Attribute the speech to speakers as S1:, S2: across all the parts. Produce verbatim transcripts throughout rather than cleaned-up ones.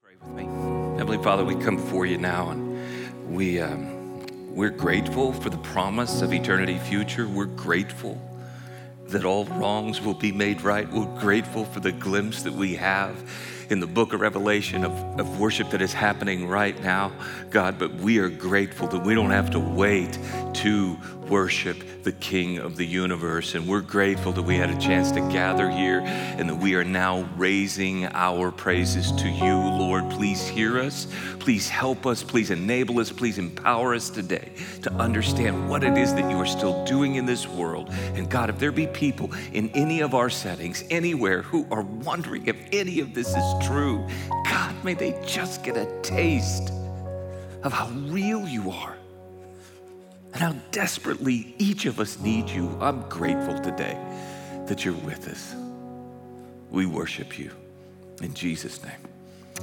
S1: Pray with me. Heavenly Father, we come before you now, and we um, we're grateful for the promise of eternity future. We're grateful that all wrongs will be made right. We're grateful for the glimpse that we have in the book of Revelation of, of worship that is happening right now, God, but we are grateful that we don't have to wait to worship the King of the universe. And we're grateful that we had a chance to gather here and that we are now raising our praises to you, Lord. Please hear us. Please help us. Please enable us. Please empower us today to understand what it is that you are still doing in this world. And God, if there be people in any of our settings, anywhere, who are wondering if any of this is true, God, may they just get a taste of how real you are and how desperately each of us need you. I'm grateful today that you're with us. We worship you in Jesus' name.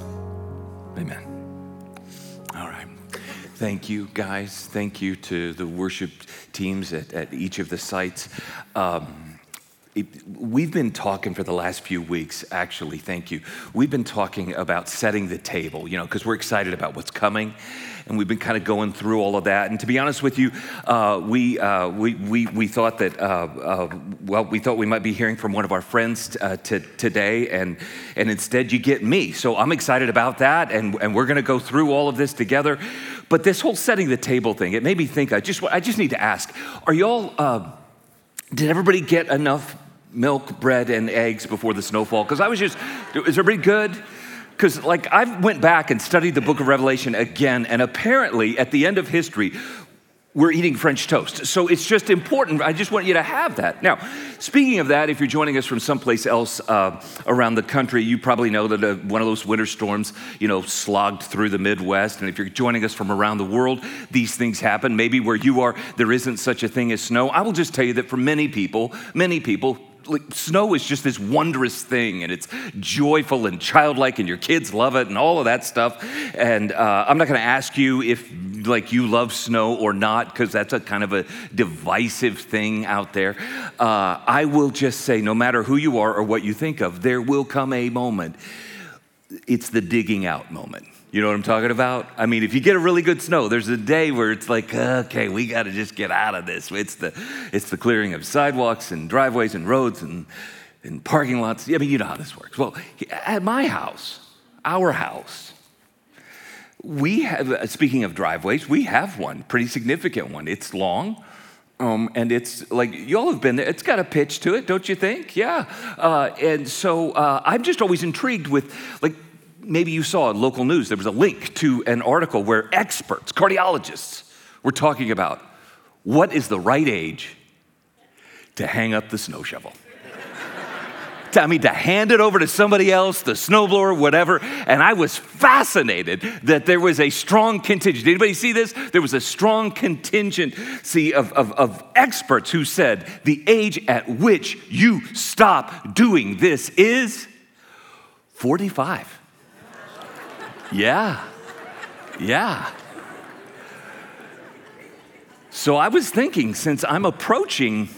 S1: Amen. All right. Thank you, guys. Thank you to the worship teams at, at each of the sites. Um, It, we've been talking for the last few weeks, actually, thank you. We've been talking about setting the table, you know, because we're excited about what's coming, and we've been kind of going through all of that. And to be honest with you, uh, we, uh, we we we thought that, uh, uh, well, we thought we might be hearing from one of our friends uh, t- today, and and instead you get me. So I'm excited about that, and, and we're going to go through all of this together. But this whole setting the table thing, it made me think, I just, I just need to ask, are y'all, uh, did everybody get enough milk, bread, and eggs before the snowfall? Because I was just, is everybody good? Because like I went back and studied the book of Revelation again, and apparently at the end of history, we're eating French toast. So it's just important. I just want you to have that. Now, speaking of that, if you're joining us from someplace else uh, around the country, you probably know that uh, one of those winter storms, you know, slogged through the Midwest. And if you're joining us from around the world, these things happen. Maybe where you are, there isn't such a thing as snow. I will just tell you that for many people, many people, like, snow is just this wondrous thing, and it's joyful and childlike, and your kids love it and all of that stuff. And uh, I'm not going to ask you if like you love snow or not, because that's a kind of a divisive thing out there. Uh, I will just say, no matter who you are or what you think of, there will come a moment. It's the digging out moment. You know what I'm talking about? I mean, if you get a really good snow, there's a day where it's like, okay, we got to just get out of this. It's the it's the clearing of sidewalks and driveways and roads and, and parking lots. I mean, you know how this works. Well, at my house, our house, we have, speaking of driveways, we have one, pretty significant one. It's long. Um, and it's like, y'all have been there. It's got a pitch to it, don't you think? Yeah. Uh, and so uh, I'm just always intrigued with, like, maybe you saw in local news, there was a link to an article where experts, cardiologists, were talking about what is the right age to hang up the snow shovel. I mean, to hand it over to somebody else, the snowblower, whatever. And I was fascinated that there was a strong contingent. Did anybody see this? There was a strong contingency of, of, of experts who said the age at which you stop doing this is forty-five. Yeah, yeah. So I was thinking, since I'm approaching,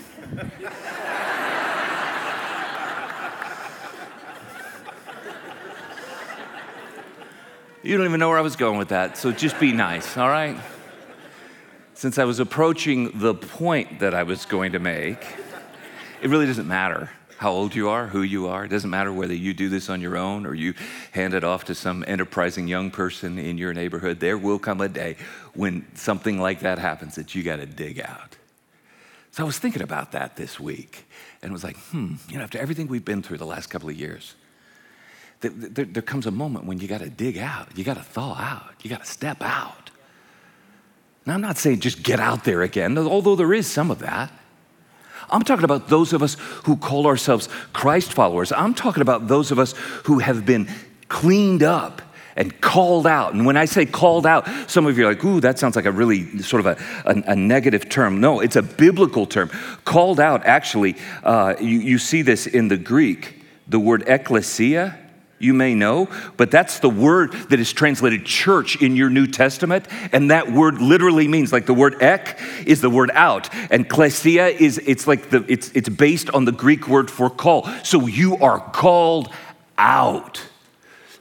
S1: you don't even know where I was going with that, so just be nice, all right? Since I was approaching the point that I was going to make, it really doesn't matter how old you are, who you are. It doesn't matter whether you do this on your own or you hand it off to some enterprising young person in your neighborhood. There will come a day when something like that happens that you got to dig out. So I was thinking about that this week and was like, hmm, you know, after everything we've been through the last couple of years, there, there, there comes a moment when you got to dig out. You got to thaw out. You got to step out. Now, I'm not saying just get out there again, although there is some of that. I'm talking about those of us who call ourselves Christ followers. I'm talking about those of us who have been cleaned up and called out. And when I say called out, some of you are like, ooh, that sounds like a really sort of a, a, a negative term. No, it's a biblical term. Called out, actually, uh, you, you see this in the Greek. The word ekklesia, you may know, but that's the word that is translated church in your New Testament. And that word literally means, like the word ek is the word out. And klesia is, it's like the, it's, it's based on the Greek word for call. So you are called out.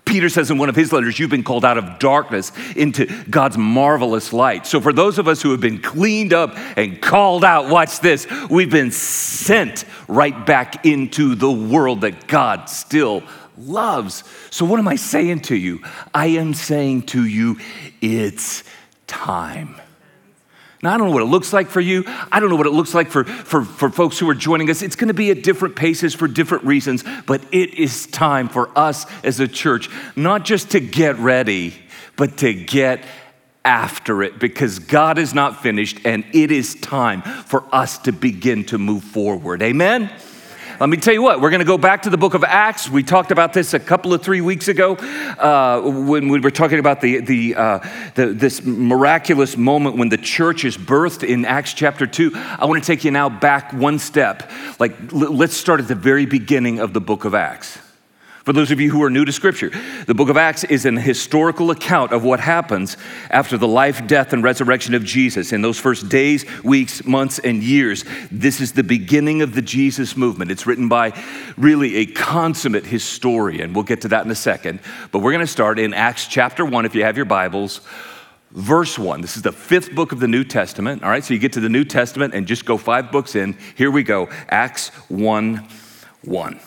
S1: Peter says in one of his letters, you've been called out of darkness into God's marvelous light. So for those of us who have been cleaned up and called out, watch this, we've been sent right back into the world that God still loves. So what am I saying to you? I am saying to you, it's time. Now, I don't know what it looks like for you. I don't know what it looks like for, for, for folks who are joining us. It's going to be at different paces for different reasons, but it is time for us as a church, not just to get ready, but to get after it, because God is not finished, and it is time for us to begin to move forward. Amen? Let me tell you what, we're going to go back to the book of Acts. We talked about this a couple of three weeks ago uh, when we were talking about the, the, uh, the this miraculous moment when the church is birthed in Acts chapter two. I want to take you now back one step. Like, l- let's start at the very beginning of the book of Acts. For those of you who are new to Scripture, the book of Acts is an historical account of what happens after the life, death, and resurrection of Jesus. In those first days, weeks, months, and years, this is the beginning of the Jesus movement. It's written by really a consummate historian. We'll get to that in a second. But we're going to start in Acts chapter one, if you have your Bibles, verse one. This is the fifth book of the New Testament. All right, so you get to the New Testament and just go five books in. Here we go, Acts one one.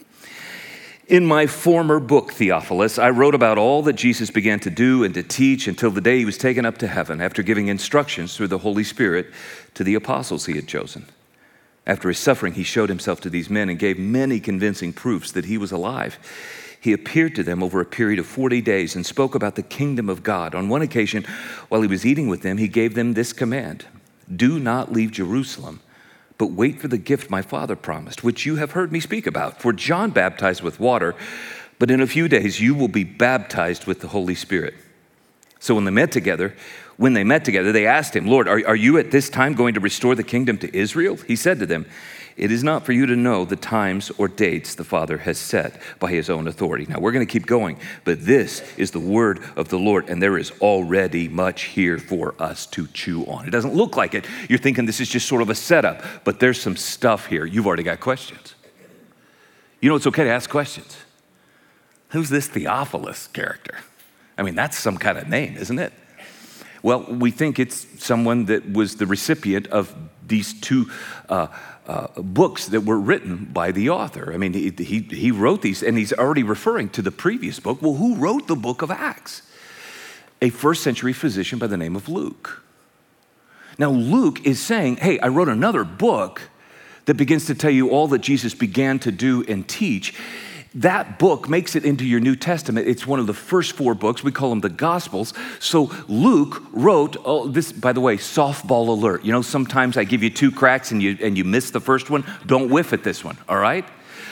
S1: In my former book, Theophilus, I wrote about all that Jesus began to do and to teach until the day he was taken up to heaven, after giving instructions through the Holy Spirit to the apostles he had chosen. After his suffering, he showed himself to these men and gave many convincing proofs that he was alive. He appeared to them over a period of forty days and spoke about the kingdom of God. On one occasion, while he was eating with them, he gave them this command: do not leave Jerusalem, but wait for the gift my Father promised, which you have heard me speak about. For John baptized with water, but in a few days you will be baptized with the Holy Spirit. So when they met together, when they met together, they asked him, Lord, are, are you at this time going to restore the kingdom to Israel? He said to them, it is not for you to know the times or dates the Father has set by his own authority. Now, we're going to keep going, but this is the word of the Lord, and there is already much here for us to chew on. It doesn't look like it. You're thinking this is just sort of a setup, but there's some stuff here. You've already got questions. You know, it's okay to ask questions. Who's this Theophilus character? I mean, that's some kind of name, isn't it? Well, we think it's someone that was the recipient of these two uh, uh, books that were written by the author. I mean, he, he, he wrote these, and he's already referring to the previous book. Well, who wrote the book of Acts? A first century physician by the name of Luke. Now, Luke is saying, hey, I wrote another book that begins to tell you all that Jesus began to do and teach. That book makes it into your New Testament. It's one of the first four books. We call them the Gospels. So Luke wrote, oh, this, by the way, softball alert. You know, sometimes I give you two cracks and you and you miss the first one. Don't whiff at this one, all right?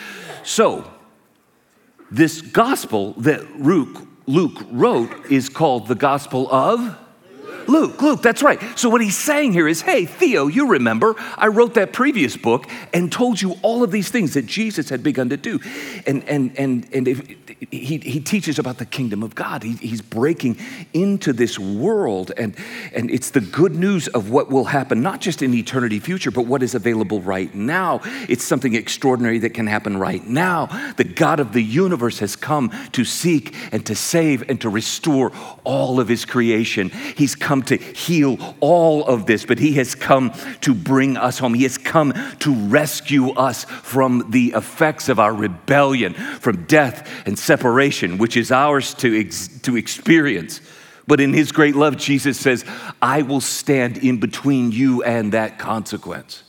S1: So this gospel that Luke, Luke wrote is called the Gospel of Luke, Luke, that's right. So what he's saying here is, hey, Theo, you remember, I wrote that previous book and told you all of these things that Jesus had begun to do. And and and and if, he, he teaches about the kingdom of God. He, he's breaking into this world, and, and it's the good news of what will happen, not just in eternity future, but what is available right now. It's something extraordinary that can happen right now. The God of the universe has come to seek and to save and to restore all of his creation. He's come to heal all of this, but he has come to bring us home. He has come to rescue us from the effects of our rebellion, from death and separation, which is ours to, ex- to experience. But in his great love, Jesus says, I will stand in between you and that consequence.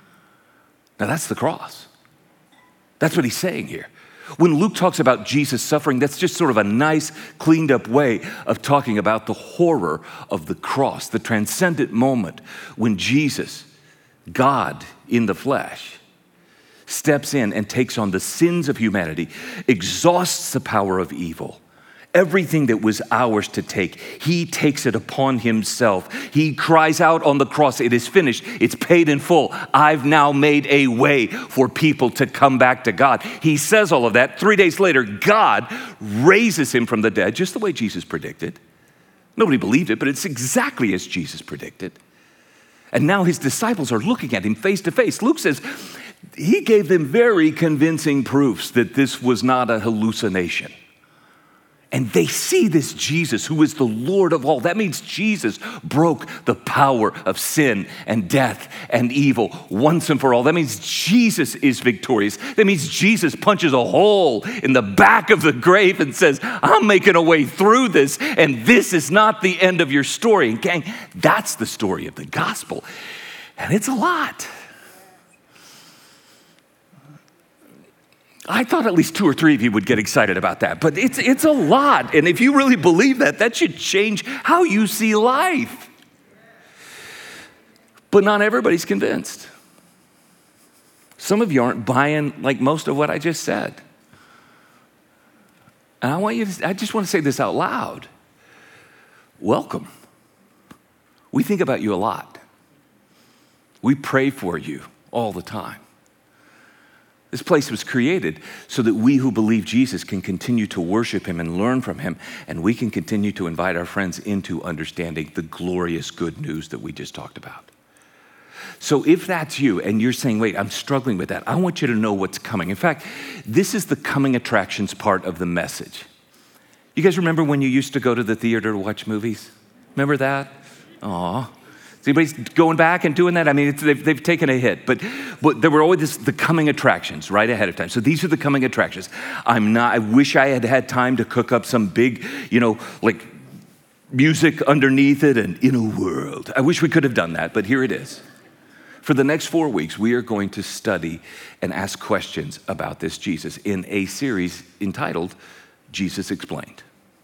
S1: Now that's the cross. That's what he's saying here. When Luke talks about Jesus suffering, that's just sort of a nice, cleaned up way of talking about the horror of the cross, the transcendent moment when Jesus, God in the flesh, steps in and takes on the sins of humanity, exhausts the power of evil. Everything that was ours to take, he takes it upon himself. He cries out on the cross, it is finished, it's paid in full. I've now made a way for people to come back to God. He says all of that. Three days later, God raises him from the dead, just the way Jesus predicted. Nobody believed it, but it's exactly as Jesus predicted. And now his disciples are looking at him face to face. Luke says he gave them very convincing proofs that this was not a hallucination. And they see this Jesus who is the Lord of all. That means Jesus broke the power of sin and death and evil once and for all. That means Jesus is victorious. That means Jesus punches a hole in the back of the grave and says, I'm making a way through this, and this is not the end of your story. And gang, that's the story of the gospel. And it's a lot. I thought at least two or three of you would get excited about that, but it's it's a lot. And if you really believe that, that should change how you see life. But not everybody's convinced. Some of you aren't buying like most of what I just said. And I want you to, I just want to say this out loud. Welcome. We think about you a lot. We pray for you all the time. This place was created so that we who believe Jesus can continue to worship him and learn from him, and we can continue to invite our friends into understanding the glorious good news that we just talked about. So if that's you and you're saying, wait, I'm struggling with that, I want you to know what's coming. In fact, this is the coming attractions part of the message. You guys remember when you used to go to the theater to watch movies? Remember that? Aw. Is anybody going back and doing that? I mean, it's, they've, they've taken a hit, but, but there were always this, the coming attractions right ahead of time. So these are the coming attractions. I'm not, I wish I had had time to cook up some big, you know, like music underneath it and in a world. I wish we could have done that, but here it is. For the next four weeks, we are going to study and ask questions about this Jesus in a series entitled Jesus Explained.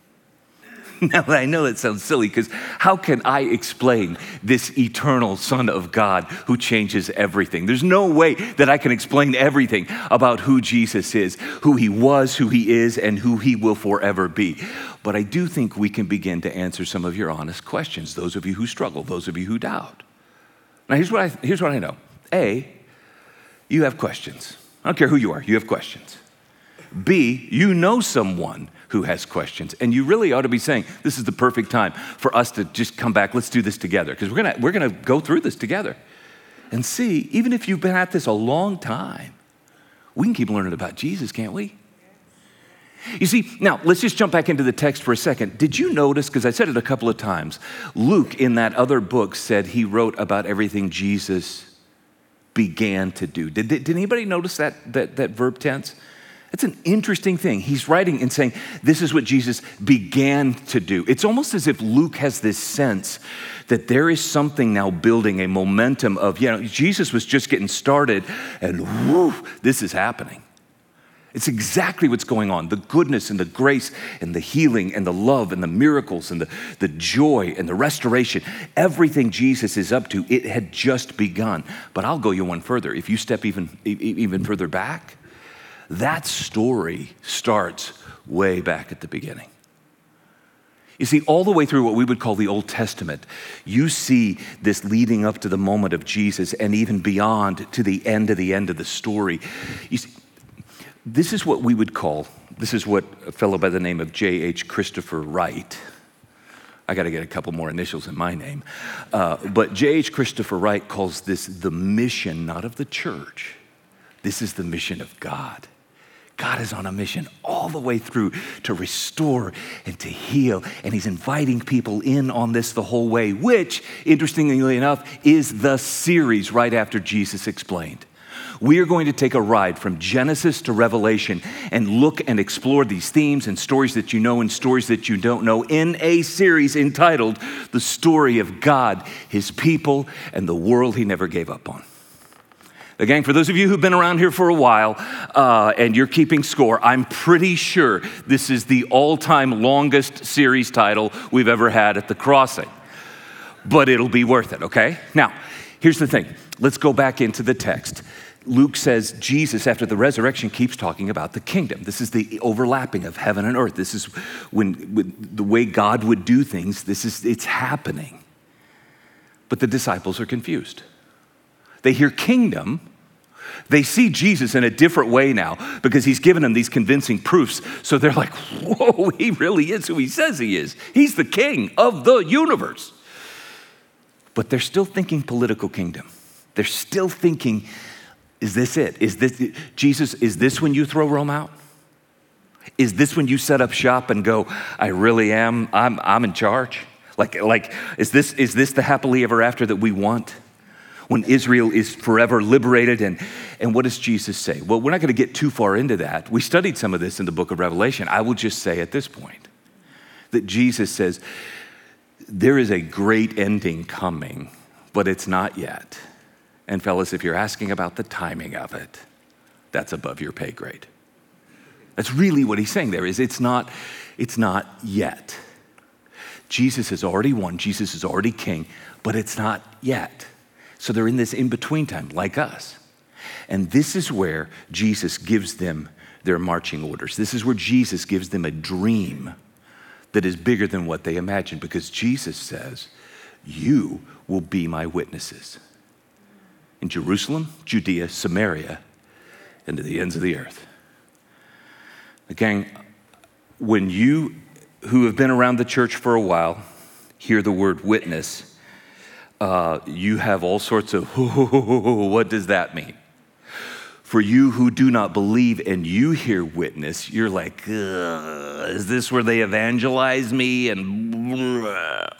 S1: Now, I know that sounds silly because how can I explain this eternal Son of God who changes everything? There's no way that I can explain everything about who Jesus is, who he was, who he is, and who he will forever be. But I do think we can begin to answer some of your honest questions, those of you who struggle, those of you who doubt. Now, here's what I, here's what I know. A, you have questions. I don't care who you are, you have questions. B, you know someone who has questions, and you really ought to be saying, this is the perfect time for us to just come back, let's do this together, because we're gonna, we're gonna go through this together. And C, even if you've been at this a long time, we can keep learning about Jesus, can't we? You see, now let's just jump back into the text for a second. Did you notice, because I said it a couple of times, Luke in that other book said he wrote about everything Jesus began to do. Did, did, did anybody notice that, that, that verb tense? It's an interesting thing. He's writing and saying, this is what Jesus began to do. It's almost as if Luke has this sense that there is something now building, a momentum of, you know, Jesus was just getting started and whoo, this is happening. It's exactly what's going on. The goodness and the grace and the healing and the love and the miracles and the, the joy and the restoration, everything Jesus is up to, it had just begun. But I'll go you one further. If you step even, even further back, that story starts way back at the beginning. You see, all the way through what we would call the Old Testament, you see this leading up to the moment of Jesus and even beyond to the end of the end of the story. You see, this is what we would call, this is what a fellow by the name of J H Christopher Wright, I got to get a couple more initials in my name, uh, but J H Christopher Wright calls this the mission, not of the church. This is the mission of God. God is on a mission all the way through to restore and to heal, and he's inviting people in on this the whole way, which, interestingly enough, is the series right after Jesus Explained. We are going to take a ride from Genesis to Revelation and look and explore these themes and stories that you know and stories that you don't know in a series entitled The Story of God, His People, and the World He Never Gave Up On. Now, gang, for those of you who've been around here for a while uh, and you're keeping score, I'm pretty sure this is the all-time longest series title we've ever had at The Crossing. But it'll be worth it, okay? Now, here's the thing. Let's go back into the text. Luke says Jesus, after the resurrection, keeps talking about the kingdom. This is the overlapping of heaven and earth. This is when, when the way God would do things, this is, it's happening. But the disciples are confused. They hear kingdom. They see Jesus in a different way now because he's given them these convincing proofs. So they're like, whoa, he really is who he says he is. He's the king of the universe. But they're still thinking political kingdom. They're still thinking, is this it? Is this, Jesus, is this when you throw Rome out? Is this when you set up shop and go, I really am, I'm, I'm in charge? Like, like is this, is this the happily ever after that we want? When Israel is forever liberated, and, and what does Jesus say? Well, we're not gonna get too far into that. We studied some of this in the book of Revelation. I will just say at this point that Jesus says, there is a great ending coming, but it's not yet. And fellas, if you're asking about the timing of it, that's above your pay grade. That's really what he's saying there is it's not, it's not yet. Jesus has already won, Jesus is already king, but it's not yet. So they're in this in-between time, like us. And this is where Jesus gives them their marching orders. This is where Jesus gives them a dream that is bigger than what they imagine, because Jesus says, you will be my witnesses in Jerusalem, Judea, Samaria, and to the ends of the earth. Again, when you who have been around the church for a while hear the word witness, uh, you have all sorts of, what does that mean? For you who do not believe and you hear witness, you're like, is this where they evangelize me? And blah.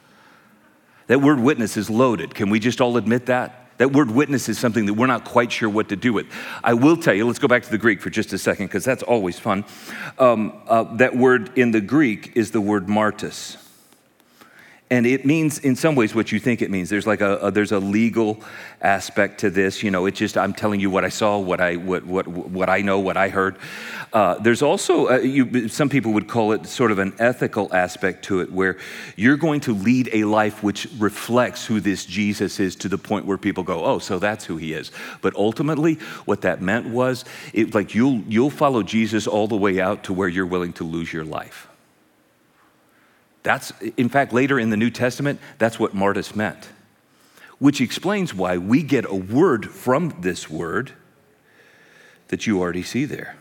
S1: That word witness is loaded. Can we just all admit that? That word witness is something that we're not quite sure what to do with. I will tell you, let's go back to the Greek for just a second, because that's always fun. Um, uh, that word in the Greek is the word martus. And it means, in some ways, what you think it means. There's like a, a there's a legal aspect to this. You know, it's just I'm telling you what I saw, what I what what what I know, what I heard. Uh, there's also uh, you. Some people would call it sort of an ethical aspect to it, where you're going to lead a life which reflects who this Jesus is, to the point where people go, oh, so that's who he is. But ultimately, what that meant was, it like you'll you'll follow Jesus all the way out to where you're willing to lose your life. That's, in fact, later in the New Testament, that's what martus meant, which explains why we get a word from this word that you already see there.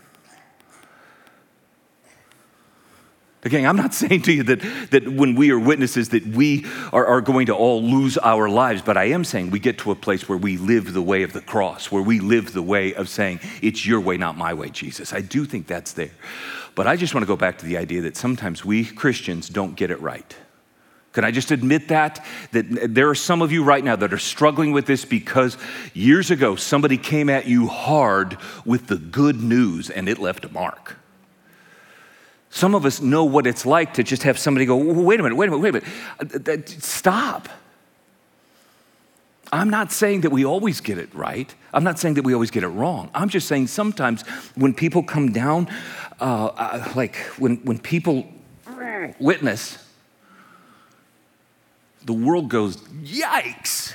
S1: Again, I'm not saying to you that, that when we are witnesses that we are, are going to all lose our lives, but I am saying we get to a place where we live the way of the cross, where we live the way of saying, it's your way, not my way, Jesus. I do think that's there. But I just want to go back to the idea that sometimes we Christians don't get it right. Can I just admit that? That there are some of you right now that are struggling with this because years ago somebody came at you hard with the good news and it left a mark. Some of us know what it's like to just have somebody go, wait a minute, wait a minute, wait a minute. Stop. I'm not saying that we always get it right. I'm not saying that we always get it wrong. I'm just saying sometimes when people come down, uh, uh, like when, when people witness, the world goes, yikes.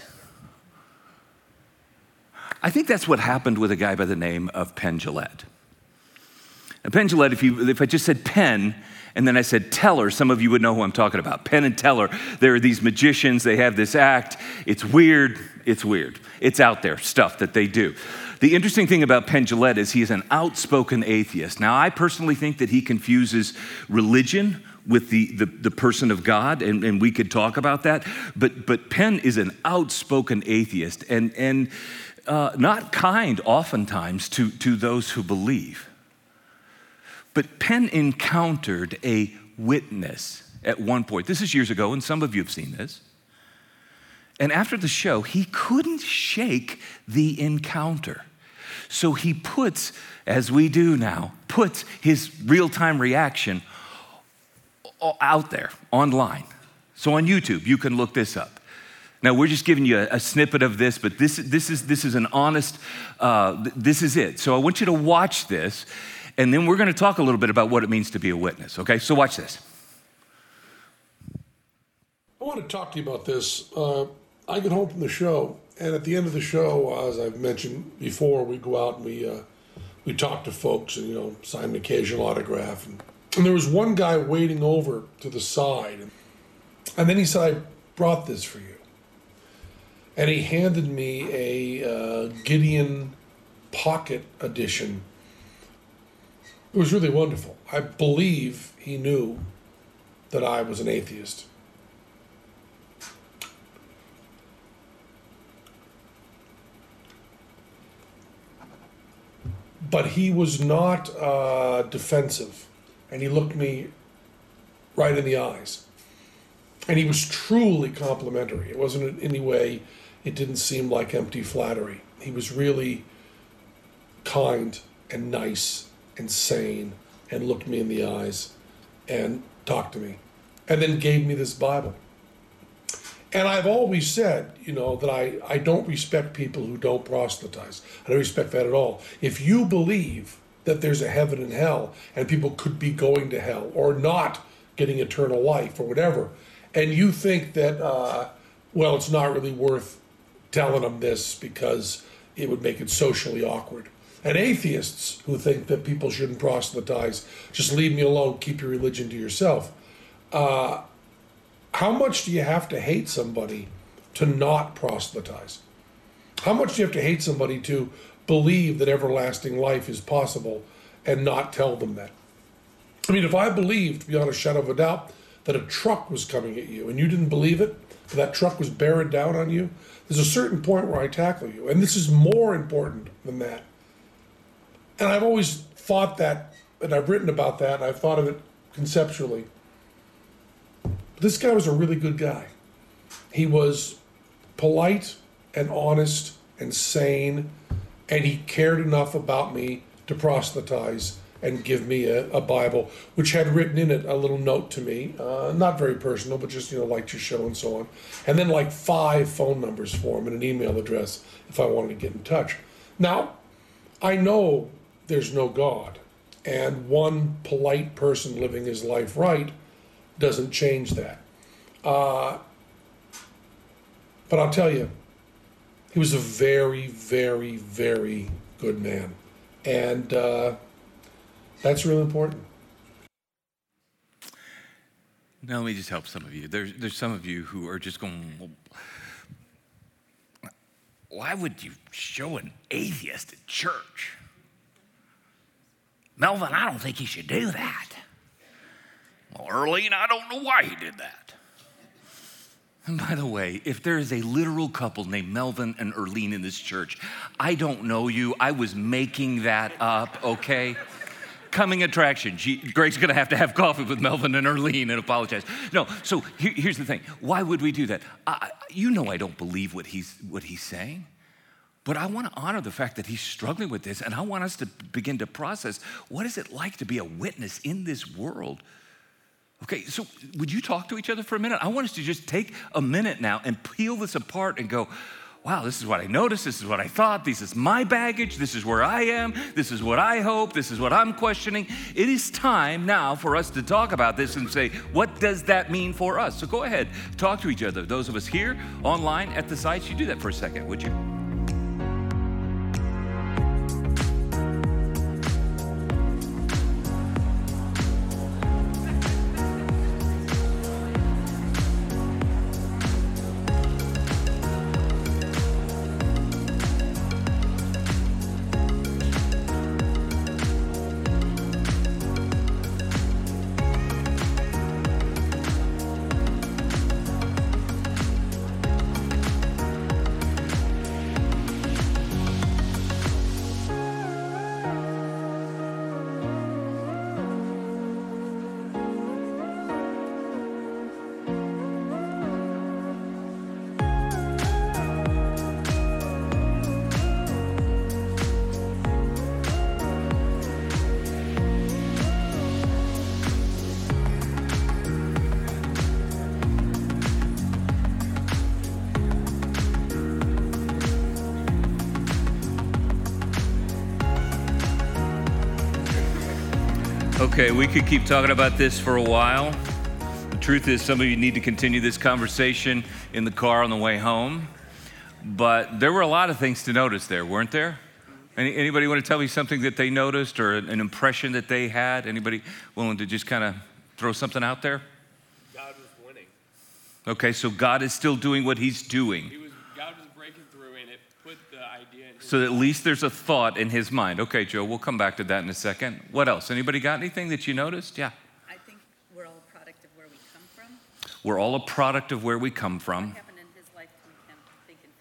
S1: I think that's what happened with a guy by the name of Penn Jillette. And Penn Jillette, if, you, if I just said Penn, and then I said Teller, some of you would know who I'm talking about. Penn and Teller, they're these magicians, they have this act. It's weird, it's weird. It's out there, stuff that they do. The interesting thing about Penn Jillette is he is an outspoken atheist. Now, I personally think that he confuses religion with the, the, the person of God, and, and we could talk about that. But, but Penn is an outspoken atheist, and, and uh, not kind oftentimes to, to those who believe. But Penn encountered a witness at one point. This is years ago, and some of you have seen this. And after the show, he couldn't shake the encounter. So he puts, as we do now, puts his real-time reaction out there, online. So on YouTube, you can look this up. Now, we're just giving you a, a snippet of this, but this, this, is, this is an honest, uh, th- this is it. So I want you to watch this. And then we're going to talk a little bit about what it means to be a witness, okay? So watch this.
S2: I want to talk to you about this. Uh, I get home from the show, and at the end of the show, as I've mentioned before, we go out and we uh, we talk to folks and, you know, sign an occasional autograph. And, and there was one guy waiting over to the side. And, and then he said, I brought this for you. And he handed me a uh, Gideon Pocket Edition. It was really wonderful. I believe he knew that I was an atheist. but he was not uh, defensive, and he looked me right in the eyes. And he was truly complimentary. It wasn't in any way, it didn't seem like empty flattery. He was really kind and nice and sane and looked me in the eyes and talked to me and then gave me this Bible. And I've always said, you know, that I, I don't respect people who don't proselytize. I don't respect that at all. If you believe that there's a heaven and hell and people could be going to hell or not getting eternal life or whatever, and you think that, uh, well, it's not really worth telling them this because it would make it socially awkward. And atheists who think that people shouldn't proselytize, just leave me alone, keep your religion to yourself. Uh, how much do you have to hate somebody to not proselytize? How much do you have to hate somebody to believe that everlasting life is possible and not tell them that? I mean, if I believed, beyond a shadow of a doubt, that a truck was coming at you and you didn't believe it, that truck was bearing down on you, there's a certain point where I tackle you. And this is more important than that. And I've always thought that, and I've written about that, and I've thought of it conceptually. But this guy was a really good guy. He was polite and honest and sane, and he cared enough about me to proselytize and give me a, a Bible, which had written in it a little note to me, uh, not very personal, but just, you know, liked your show and so on. And then like five phone numbers for him and an email address if I wanted to get in touch. Now, I know there's no God, and one polite person living his life right doesn't change that. Uh, but I'll tell you, he was a very, very, very good man. And uh, that's really important.
S1: Now, let me just help some of you. There's, there's some of you who are just going, well, why would you show an atheist at church? Melvin, I don't think he should do that. Well, Earlene, I don't know why he did that. And by the way, if there is a literal couple named Melvin and Earlene in this church, I don't know you. I was making that up, okay? Coming attraction. G- Greg's going to have to have coffee with Melvin and Earlene and apologize. No, so here, here's the thing. Why would we do that? I, you know I don't believe what he's what he's saying. But I want to honor the fact that he's struggling with this, and I want us to begin to process, what is it like to be a witness in this world? Okay, so would you talk to each other for a minute? I want us to just take a minute now and peel this apart and go, wow, this is what I noticed, this is what I thought, this is my baggage, this is where I am, this is what I hope, this is what I'm questioning. It is time now for us to talk about this and say, what does that mean for us? So go ahead, talk to each other. Those of us here, online, at the sites, you do that for a second, would you? Okay, we could keep talking about this for a while. The truth is, some of you need to continue this conversation in the car on the way home. But there were a lot of things to notice there, weren't there? Any, anybody want to tell me something that they noticed or an impression that they had? Anybody willing to just kind of throw something out there?
S3: God was winning.
S1: Okay, so God is still doing what he's doing.
S3: He was, God was breaking through, and it put the idea in his
S1: So at least there's a thought in his mind. Okay, Joe, we'll come back to that in a second. What else? Anybody got anything that you noticed? Yeah.
S4: I think we're all a product of where we come from.
S1: We're all a product of where we come from.
S4: What happened in his life to make him think and feel that way?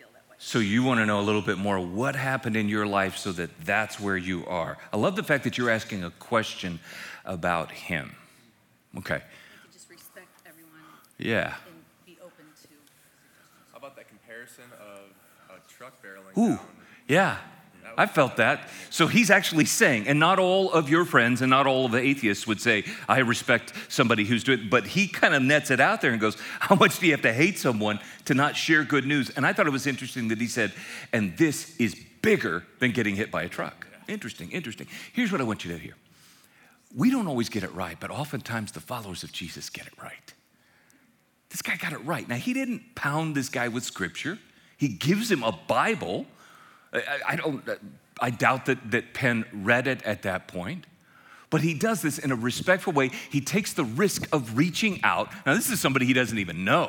S1: So you want to know a little bit more what happened in your life so that that's where you are. I love the fact that you're asking a question about him. Okay.
S4: You could just respect everyone
S1: Yeah.
S4: and be open to.
S5: How about that comparison of a truck barreling
S1: Ooh,
S5: down?
S1: yeah. I felt that. So he's actually saying, and not all of your friends and not all of the atheists would say, I respect somebody who's doing it, but he kind of nets it out there and goes, how much do you have to hate someone to not share good news? And I thought it was interesting that he said, and this is bigger than getting hit by a truck. Interesting, interesting. Here's what I want you to hear. We don't always get it right, but oftentimes the followers of Jesus get it right. This guy got it right. Now, he didn't pound this guy with scripture. He gives him a Bible. I, I don't. I doubt that, that Penn read it at that point, but he does this in a respectful way. He takes the risk of reaching out. Now, this is somebody he doesn't even know.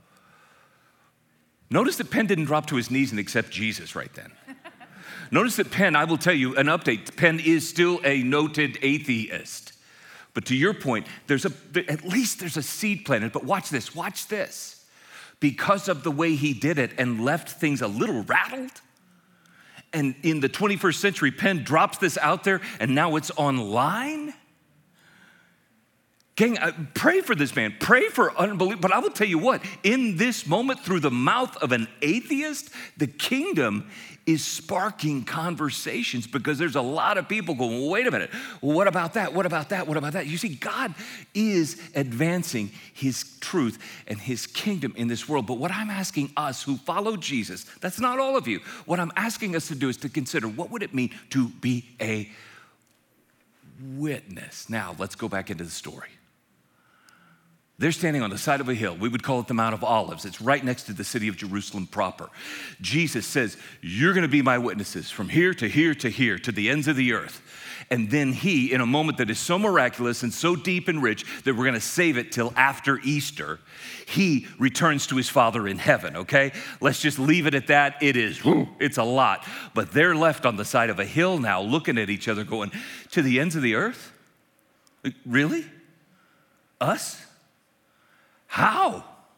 S1: Notice that Penn didn't drop to his knees and accept Jesus right then. Notice that Penn, I will tell you an update, Penn is still a noted atheist. But to your point, there's a, at least there's a seed planted. But watch this, watch this. Because of the way he did it and left things a little rattled, and in the twenty-first century, Penn drops this out there, and now it's online. Gang, uh, pray for this man. Pray for unbelief. But I will tell you what, in this moment, through the mouth of an atheist, the kingdom is sparking conversations because there's a lot of people going, well, wait a minute. Well, what about that? What about that? What about that? You see, God is advancing his truth and his kingdom in this world. But what I'm asking us who follow Jesus, that's not all of you. What I'm asking us to do is to consider what would it mean to be a witness. Now, let's go back into the story. They're standing on the side of a hill. We would call it the Mount of Olives. It's right next to the city of Jerusalem proper. Jesus says, you're going to be my witnesses from here to here to here, to the ends of the earth. And then he, in a moment that is so miraculous and so deep and rich that we're going to save it till after Easter, he returns to his Father in heaven, okay? Let's just leave it at that. It is, whew, it's a lot. But they're left on the side of a hill now looking at each other going, to the ends of the earth? Really? Us? How?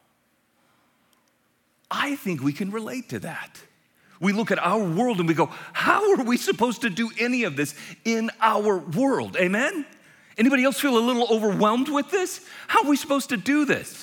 S1: I think we can relate to that. We look at our world and we go, how are we supposed to do any of this in our world? Amen? Anybody else feel a little overwhelmed with this? How are we supposed to do this?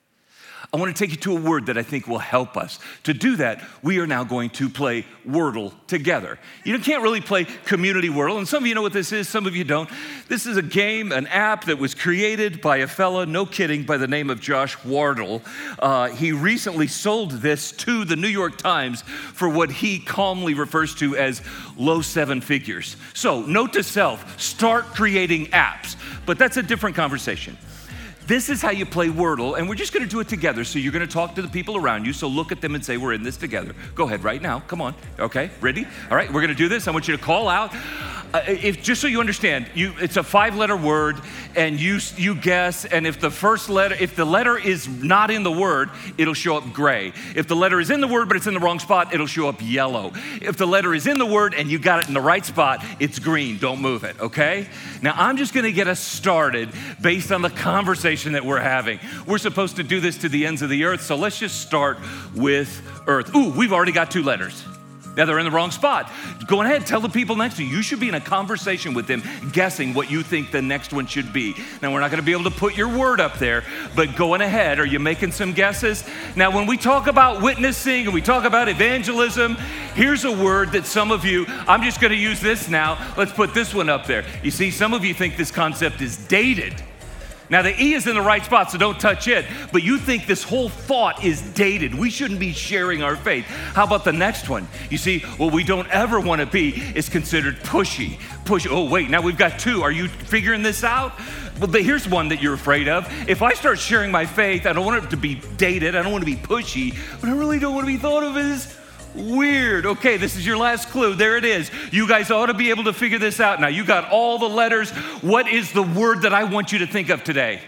S1: I want to take you to a word that I think will help us. To do that, we are now going to play Wordle together. You can't really play community Wordle, and some of you know what this is, some of you don't. This is a game, an app that was created by a fella, no kidding, by the name of Josh Wardle. Uh, he recently sold this to the New York Times for what he calmly refers to as low seven figures. So note to self, start creating apps. But that's a different conversation. This is how you play Wordle, and we're just gonna do it together. So you're gonna talk to the people around you, so look at them and say, we're in this together. Go ahead right now, come on, okay, ready? All right, we're gonna do this. I want you to call out. Uh, if, just so you understand, you, it's a five-letter word, and you you guess, and if the first letter, if the letter is not in the word, it'll show up gray. If the letter is in the word, but it's in the wrong spot, it'll show up yellow. If the letter is in the word and you got it in the right spot, it's green, don't move it, okay? Now, I'm just gonna get us started based on the conversation that we're having. We're supposed to do this to the ends of the earth, so let's just start with earth. Ooh, we've already got two letters. Now they're in the wrong spot. Go ahead, tell the people next to you. You should be in a conversation with them, guessing what you think the next one should be. Now we're not gonna be able to put your word up there, but going ahead, are you making some guesses? Now when we talk about witnessing and we talk about evangelism, here's a word that some of you, I'm just gonna use this now. Let's put this one up there. You see, some of you think this concept is dated. Now, the E is in the right spot, so don't touch it. But you think this whole thought is dated. We shouldn't be sharing our faith. How about the next one? You see, what we don't ever want to be is considered pushy. Push. Oh, wait, now we've got two. Are you figuring this out? Well, here's one that you're afraid of. If I start sharing my faith, I don't want it to be dated. I don't want to be pushy, but I really don't want to be thought of as weird. Okay, this is your last clue. There it is. You guys ought to be able to figure this out. Now, you got all the letters. What is the word that I want you to think of today?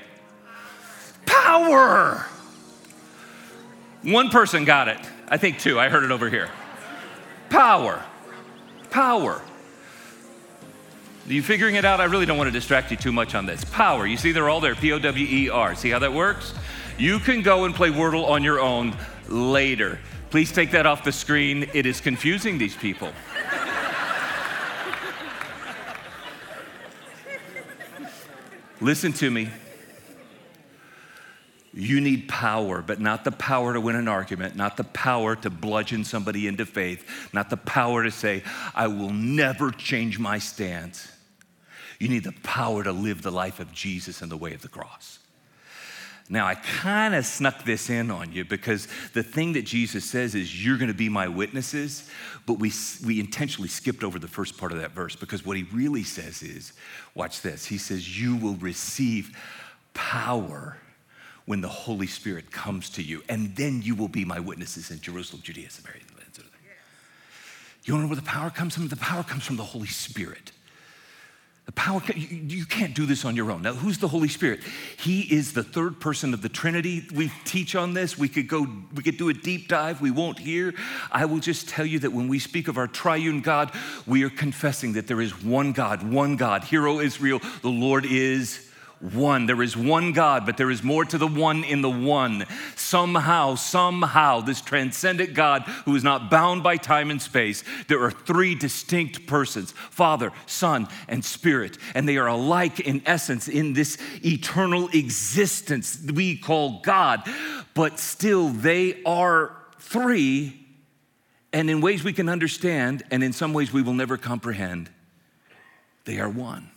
S1: Power. One person got it. I think two. I heard it over here. Power. Power. Are you figuring it out? I really don't want to distract you too much on this. Power. You see, they're all there. P O W E R. See how that works? You can go and play Wordle on your own later. Please take that off the screen. It is confusing these people. Listen to me. You need power, but not the power to win an argument, not the power to bludgeon somebody into faith, not the power to say, I will never change my stance. You need the power to live the life of Jesus and the way of the cross. Now, I kind of snuck this in on you because the thing that Jesus says is you're going to be my witnesses, but we, we intentionally skipped over the first part of that verse because what he really says is, watch this, he says you will receive power when the Holy Spirit comes to you, and then you will be my witnesses in Jerusalem, Judea, Samaria, and the lands of the earth. You want to know where the power comes from? The power comes from the Holy Spirit. The power, you, you can't do this on your own. Now, who's the Holy Spirit? He is the third person of the Trinity. We teach on this. We could go, we could do a deep dive. We won't here. I will just tell you that when we speak of our triune God, we are confessing that there is one God, one God. Hear, O Israel, the Lord is one. There is one God, but there is more to the one in the one. Somehow, somehow, this transcendent God who is not bound by time and space, there are three distinct persons, Father, Son, and Spirit, and they are alike in essence in this eternal existence we call God, but still they are three, and in ways we can understand, and in some ways we will never comprehend, they are one.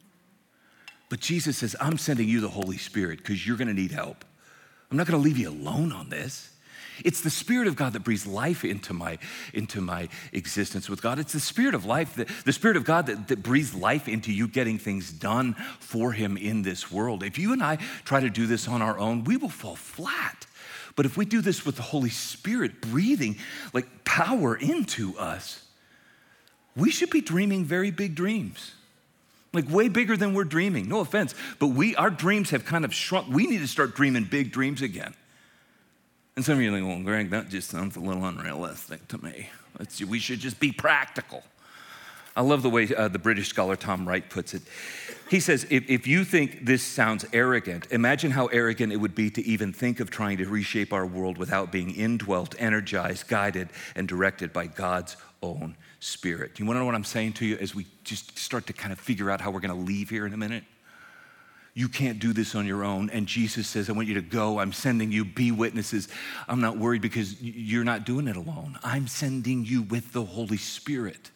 S1: But Jesus says, I'm sending you the Holy Spirit because you're going to need help. I'm not going to leave you alone on this. It's the Spirit of God that breathes life into my, into my existence with God. It's the Spirit of life, that, the Spirit of God that, that breathes life into you getting things done for him in this world. If you and I try to do this on our own, we will fall flat. But if we do this with the Holy Spirit breathing like power into us, we should be dreaming very big dreams. Like way bigger than we're dreaming. No offense, but we our dreams have kind of shrunk. We need to start dreaming big dreams again. And some of you are like, well, Greg, that just sounds a little unrealistic to me. Let's see, we should just be practical. I love the way uh, the British scholar Tom Wright puts it. He says, if, if you think this sounds arrogant, imagine how arrogant it would be to even think of trying to reshape our world without being indwelt, energized, guided, and directed by God's own Spirit. You want to know what I'm saying to you as we just start to kind of figure out how we're going to leave here in a minute? You can't do this on your own. And Jesus says, I want you to go. I'm sending you, be witnesses. I'm not worried because you're not doing it alone. I'm sending you with the Holy Spirit.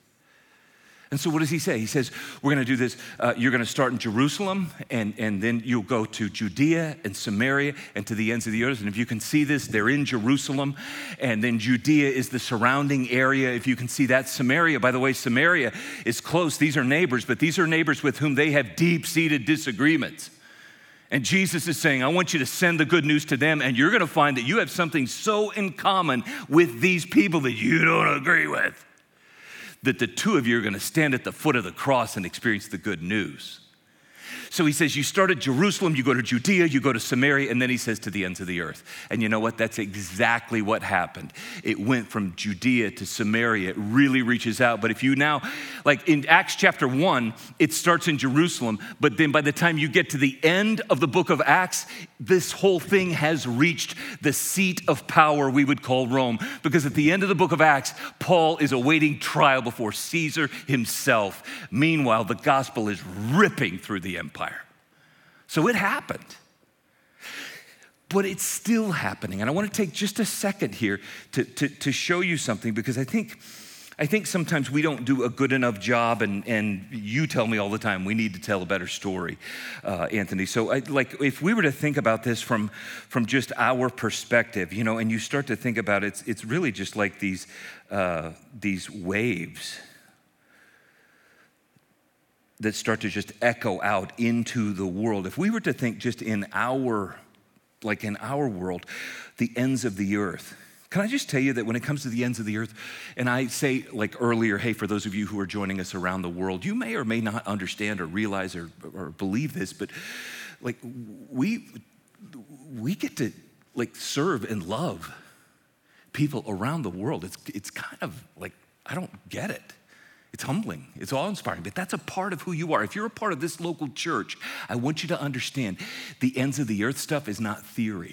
S1: And so what does he say? He says, we're going to do this. Uh, you're going to start in Jerusalem, and, and then you'll go to Judea and Samaria and to the ends of the earth. And if you can see this, they're in Jerusalem. And then Judea is the surrounding area. If you can see that, Samaria, by the way, Samaria is close. These are neighbors, but these are neighbors with whom they have deep-seated disagreements. And Jesus is saying, I want you to send the good news to them, and you're going to find that you have something so in common with these people that you don't agree with, that the two of you are going to stand at the foot of the cross and experience the good news. So he says, you start at Jerusalem, you go to Judea, you go to Samaria, and then he says to the ends of the earth. And you know what? That's exactly what happened. It went from Judea to Samaria. It really reaches out. But if you now, like in Acts chapter one, it starts in Jerusalem, but then by the time you get to the end of the book of Acts, this whole thing has reached the seat of power we would call Rome. Because at the end of the book of Acts, Paul is awaiting trial before Caesar himself. Meanwhile, the gospel is ripping through the empire. So it happened. But it's still happening. And I want to take just a second here to, to, to show you something, because I think, I think sometimes we don't do a good enough job, and, and you tell me all the time, we need to tell a better story, uh, Anthony. So I, like if we were to think about this from, from just our perspective, you know, and you start to think about it, it's, it's really just like these, uh, these waves that start to just echo out into the world. If we were to think just in our, like in our world, the ends of the earth, can I just tell you that when it comes to the ends of the earth, and I say like earlier, hey, for those of you who are joining us around the world, you may or may not understand or realize or, or believe this, but like we, we get to like serve and love people around the world. It's, it's kind of like, I don't get it. It's humbling, it's awe-inspiring, but that's a part of who you are. If you're a part of this local church, I want you to understand the ends of the earth stuff is not theory.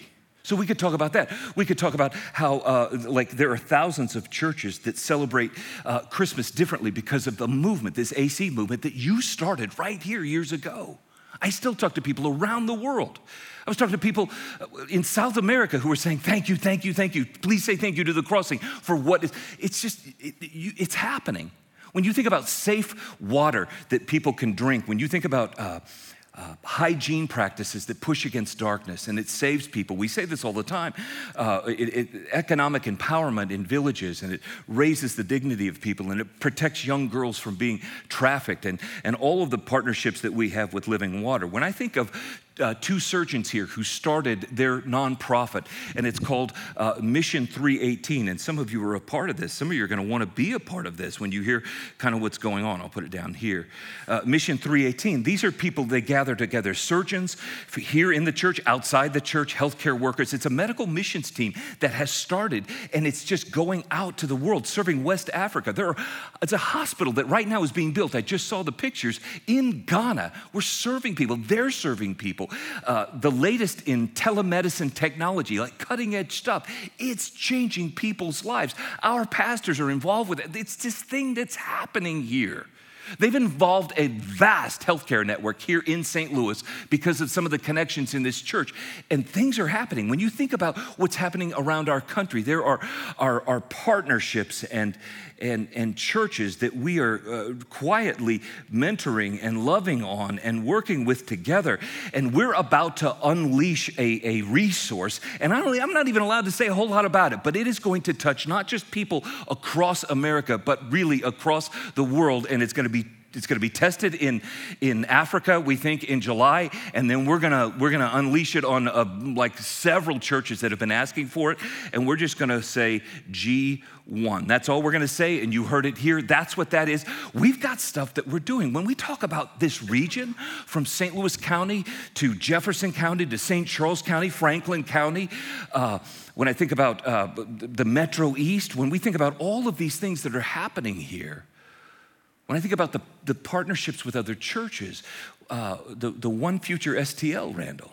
S1: So we could talk about that. We could talk about how, uh, like, there are thousands of churches that celebrate uh, Christmas differently because of the movement, this A C movement that you started right here years ago. I still talk to people around the world. I was talking to people in South America who were saying, thank you, thank you, thank you. Please say thank you to the crossing for what is, it's just, it, you, it's happening. When you think about safe water that people can drink, when you think about uh, Uh, hygiene practices that push against darkness, and it saves people. We say this all the time. Uh, it, it, economic empowerment in villages, and it raises the dignity of people, and it protects young girls from being trafficked, and, and all of the partnerships that we have with Living Water. When I think of Uh, two surgeons here who started their nonprofit, and it's called uh, Mission three eighteen, and some of you are a part of this. Some of you are going to want to be a part of this when you hear kind of what's going on. I'll put it down here. Uh, Mission three eighteen, these are people, they gather together, surgeons here in the church, outside the church, healthcare workers. It's a medical missions team that has started, and it's just going out to the world, serving West Africa. There are, it's a hospital that right now is being built. I just saw the pictures in Ghana. We're serving people. They're serving people. Uh, the latest in telemedicine technology, like cutting edge stuff, it's changing people's lives. Our pastors are involved with it. It's this thing that's happening here. They've involved a vast healthcare network here in Saint Louis because of some of the connections in this church. And things are happening. When you think about what's happening around our country, there are, are, are partnerships and, and, and churches that we are uh, quietly mentoring and loving on and working with together. And we're about to unleash a, a resource. And I don't, I'm not even allowed to say a whole lot about it, but it is going to touch not just people across America, but really across the world. And it's going to be It's going to be tested in, in Africa, we think, in July, and then we're going to we're going to unleash it on uh, like several churches that have been asking for it, and we're just going to say G one. That's all we're going to say, and you heard it here. That's what that is. We've got stuff that we're doing. When we talk about this region, from Saint Louis County to Jefferson County to Saint Charles County, Franklin County, uh, when I think about uh, the Metro East, when we think about all of these things that are happening here, when I think about the, the partnerships with other churches, uh, the, the One Future S T L, Randall,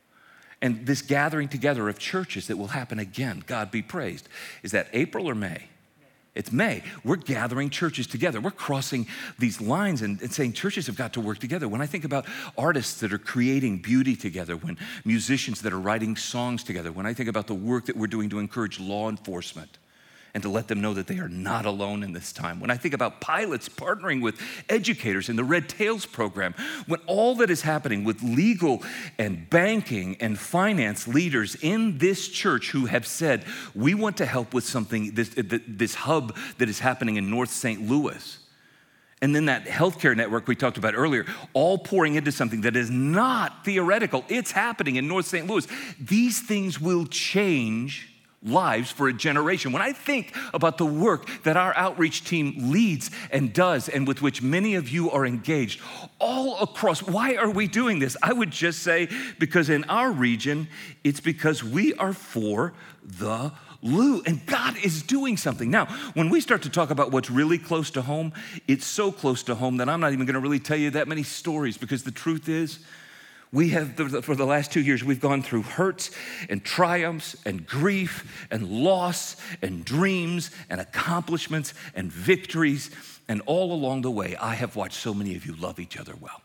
S1: and this gathering together of churches that will happen again, God be praised. Is that April or May? It's May. We're gathering churches together. We're crossing these lines and, and saying churches have got to work together. When I think about artists that are creating beauty together, when musicians that are writing songs together, when I think about the work that we're doing to encourage law enforcement, and to let them know that they are not alone in this time. When I think about pilots partnering with educators in the Red Tails program, when all that is happening with legal and banking and finance leaders in this church who have said, we want to help with something, this, this hub that is happening in North Saint Louis. And then that healthcare network we talked about earlier, all pouring into something that is not theoretical. It's happening in North Saint Louis. These things will change lives for a generation. When I think about the work that our outreach team leads and does, and with which many of you are engaged all across, why are we doing this? I would just say because in our region, it's because we are for the Lou, and God is doing something. Now, when we start to talk about what's really close to home, it's so close to home that I'm not even going to really tell you that many stories, because the truth is, we have, for the last two years, we've gone through hurts and triumphs and grief and loss and dreams and accomplishments and victories. And all along the way, I have watched so many of you love each other well.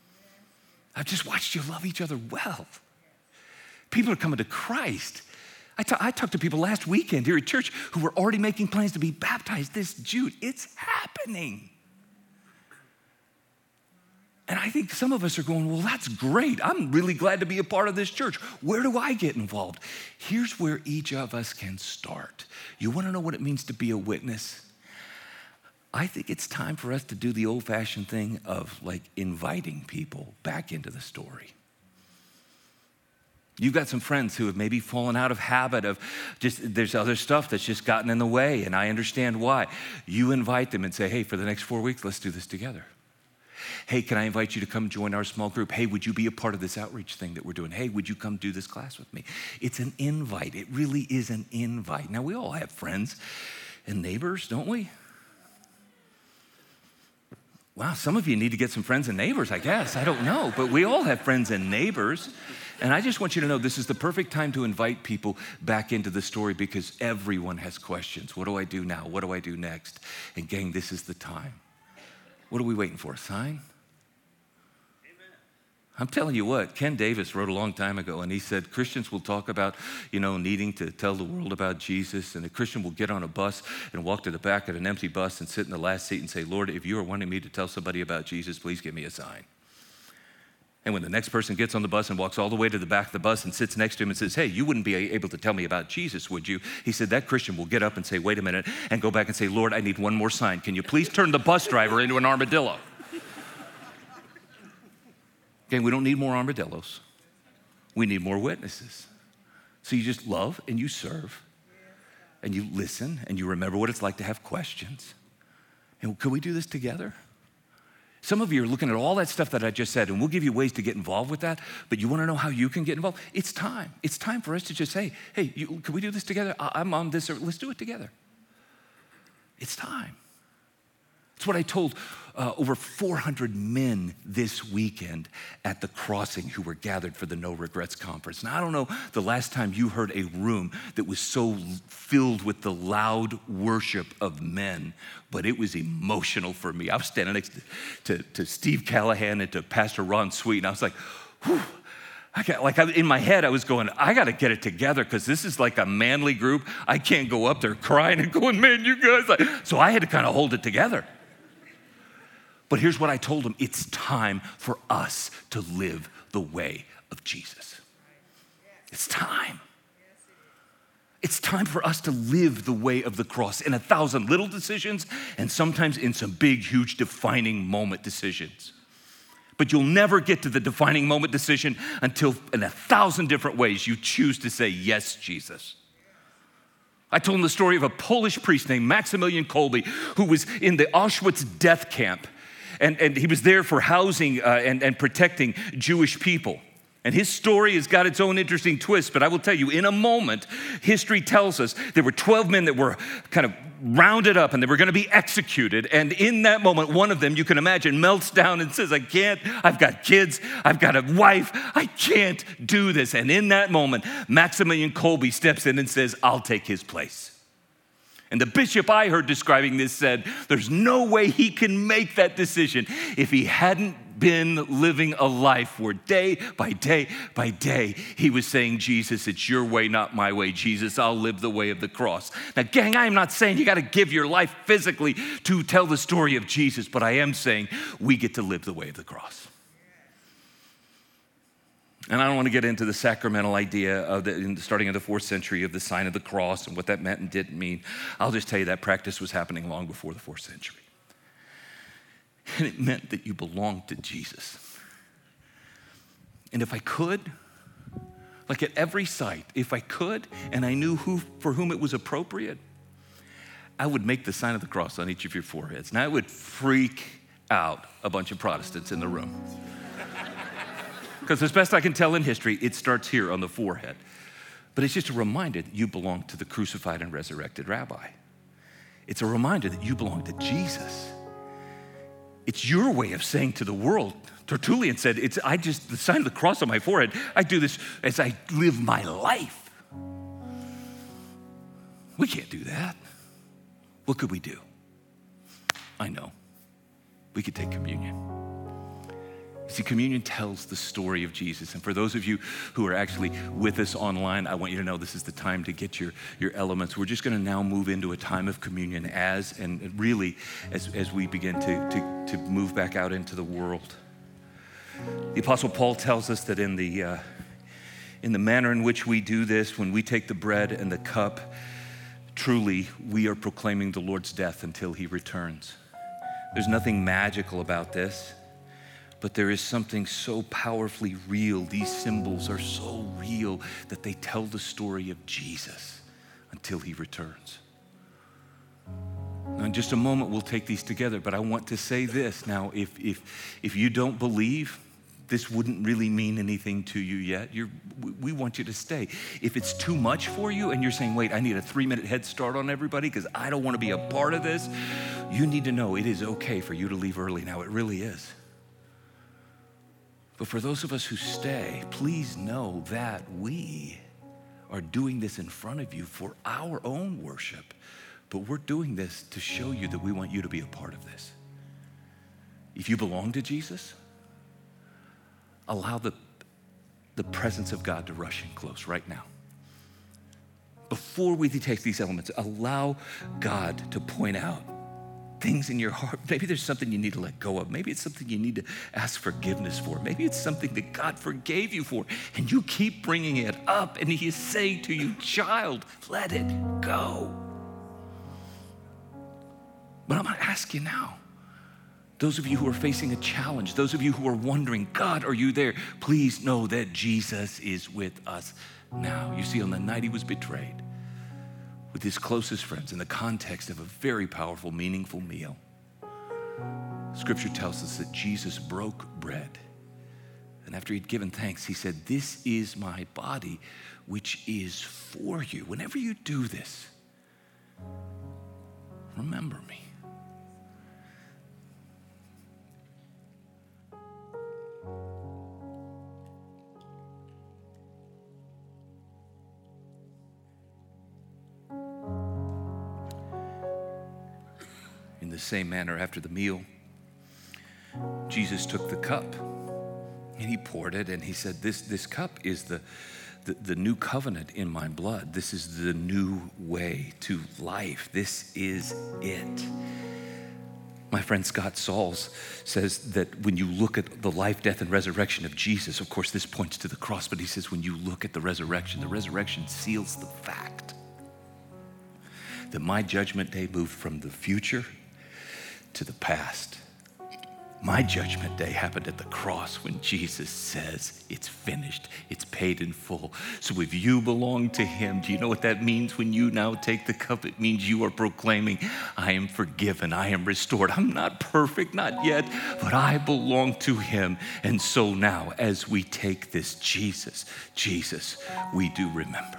S1: I've just watched you love each other well. People are coming to Christ. I, t- I talked to people last weekend here at church who were already making plans to be baptized this June. It's happening. And I think some of us are going, well, that's great. I'm really glad to be a part of this church. Where do I get involved? Here's where each of us can start. You want to know what it means to be a witness? I think it's time for us to do the old-fashioned thing of like inviting people back into the story. You've got some friends who have maybe fallen out of habit of just, there's other stuff that's just gotten in the way, and I understand why. You invite them and say, hey, for the next four weeks, let's do this together. Hey, can I invite you to come join our small group? Hey, would you be a part of this outreach thing that we're doing? Hey, would you come do this class with me? It's an invite. It really is an invite. Now, we all have friends and neighbors, don't we? Wow, some of you need to get some friends and neighbors, I guess. I don't know, but we all have friends and neighbors. And I just want you to know this is the perfect time to invite people back into the story because everyone has questions. What do I do now? What do I do next? And gang, this is the time. What are we waiting for? A sign? I'm telling you what, Ken Davis wrote a long time ago, and he said Christians will talk about, you know, needing to tell the world about Jesus, and a Christian will get on a bus and walk to the back of an empty bus and sit in the last seat and say, Lord, if you are wanting me to tell somebody about Jesus, please give me a sign. And when the next person gets on the bus and walks all the way to the back of the bus and sits next to him and says, hey, you wouldn't be able to tell me about Jesus, would you? He said that Christian will get up and say, wait a minute, and go back and say, Lord, I need one more sign. Can you please turn the bus driver into an armadillo? Okay, we don't need more armadillos. We need more witnesses. So you just love and you serve and you listen and you remember what it's like to have questions. And could we do this together? Some of you are looking at all that stuff that I just said, and we'll give you ways to get involved with that, but you want to know how you can get involved? It's time. It's time for us to just say, hey, you, can we do this together? I'm on this, or let's do it together. It's time. It's what I told uh, over four hundred men this weekend at the Crossing who were gathered for the No Regrets Conference. Now, I don't know the last time you heard a room that was so filled with the loud worship of men, but it was emotional for me. I was standing next to, to, to Steve Callahan and to Pastor Ron Sweet, and I was like, whew. I got, like I, in my head, I was going, I got to get it together because this is like a manly group. I can't go up there crying and going, man, you guys. Like, so I had to kind of hold it together. But here's what I told him. It's time for us to live the way of Jesus. It's time. It's time for us to live the way of the cross in a thousand little decisions and sometimes in some big, huge defining moment decisions. But you'll never get to the defining moment decision until in a thousand different ways you choose to say, yes, Jesus. I told him the story of a Polish priest named Maximilian Kolbe who was in the Auschwitz death camp. And, and he was there for housing uh, and, and protecting Jewish people. And his story has got its own interesting twist, but I will tell you, in a moment, history tells us there were twelve men that were kind of rounded up and they were going to be executed. And in that moment, one of them, you can imagine, melts down and says, I can't, I've got kids, I've got a wife, I can't do this. And in that moment, Maximilian Kolbe steps in and says, I'll take his place. And the bishop I heard describing this said, there's no way he can make that decision if he hadn't been living a life where day by day by day, he was saying, Jesus, it's your way, not my way. Jesus, I'll live the way of the cross. Now, gang, I am not saying you got to give your life physically to tell the story of Jesus, but I am saying we get to live the way of the cross. And I don't want to get into the sacramental idea of the in the starting of the fourth century of the sign of the cross and what that meant and didn't mean. I'll just tell you that practice was happening long before the fourth century. And it meant that you belonged to Jesus. And if I could, like at every site, if I could, and I knew who for whom it was appropriate, I would make the sign of the cross on each of your foreheads. Now, it would freak out a bunch of Protestants in the room. Because as best I can tell in history, it starts here on the forehead. But it's just a reminder that you belong to the crucified and resurrected rabbi. It's a reminder that you belong to Jesus. It's your way of saying to the world, Tertullian said, it's I just, the sign of the cross on my forehead, I do this as I live my life. We can't do that. What could we do? I know. We could take communion. See, communion tells the story of Jesus. And for those of you who are actually with us online, I want you to know this is the time to get your, your elements. We're just going to now move into a time of communion as, and really, as, as we begin to, to, to move back out into the world. The Apostle Paul tells us that in the, uh, in the manner in which we do this, when we take the bread and the cup, truly, we are proclaiming the Lord's death until he returns. There's nothing magical about this. But there is something so powerfully real. These symbols are so real that they tell the story of Jesus until he returns. Now, in just a moment, we'll take these together, but I want to say this. Now, if, if, if you don't believe, this wouldn't really mean anything to you yet. You're, we want you to stay. If it's too much for you and you're saying, wait, I need a three-minute head start on everybody because I don't want to be a part of this, you need to know it is okay for you to leave early now. It really is. But for those of us who stay, please know that we are doing this in front of you for our own worship. But we're doing this to show you that we want you to be a part of this. If you belong to Jesus, allow the, the presence of God to rush in close right now. Before we take these elements, allow God to point out things in your heart. Maybe there's something you need to let go of. Maybe it's something you need to ask forgiveness for. Maybe it's something that God forgave you for, and you keep bringing it up, and he is saying to you, child, let it go. But I'm going to ask you now, those of you who are facing a challenge, those of you who are wondering, God, are you there? Please know that Jesus is with us now. You see, on the night he was betrayed, with his closest friends in the context of a very powerful, meaningful meal, Scripture tells us that Jesus broke bread. And after he'd given thanks, he said, this is my body, which is for you. Whenever you do this, remember me. In the same manner, after the meal, Jesus took the cup and he poured it, and he said, this, this cup is the, the, the new covenant in my blood. This is the new way to life. This is it. My friend Scott Sauls says that when you look at the life, death, and resurrection of Jesus, of course, this points to the cross, but he says when you look at the resurrection, the resurrection seals the fact that my judgment day moved from the future to the past. My judgment day happened at the cross when Jesus says it's finished, it's paid in full. So if you belong to him, do you know what that means when you now take the cup? It means you are proclaiming, I am forgiven, I am restored. I'm not perfect, not yet, but I belong to him. And so now as we take this Jesus, Jesus, we do remember.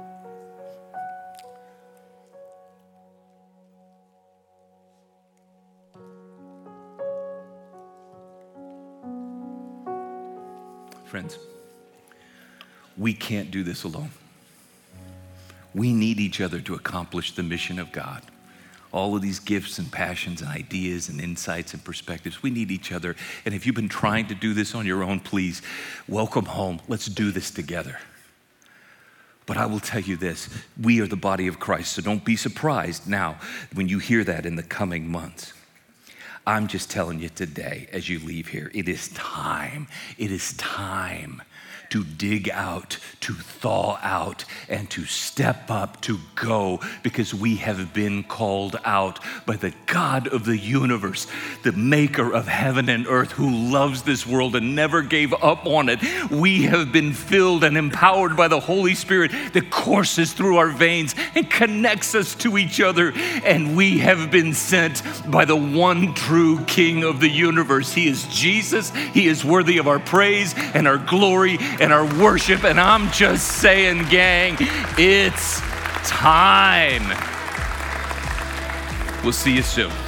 S1: Friends, we can't do this alone. We need each other to accomplish the mission of God. All of these gifts and passions and ideas and insights and perspectives, we need each other. And if you've been trying to do this on your own, please, welcome home. Let's do this together. But I will tell you this, we are the body of Christ, so don't be surprised now when you hear that in the coming months. I'm just telling you today, as you leave here, it is time. It is time to dig out, to thaw out, and to step up, to go, because we have been called out by the God of the universe, the maker of heaven and earth, who loves this world and never gave up on it. We have been filled and empowered by the Holy Spirit that courses through our veins and connects us to each other. And we have been sent by the one true King of the universe. He is Jesus. He is worthy of our praise and our glory and our worship. And I'm just saying, gang, it's time. We'll see you soon.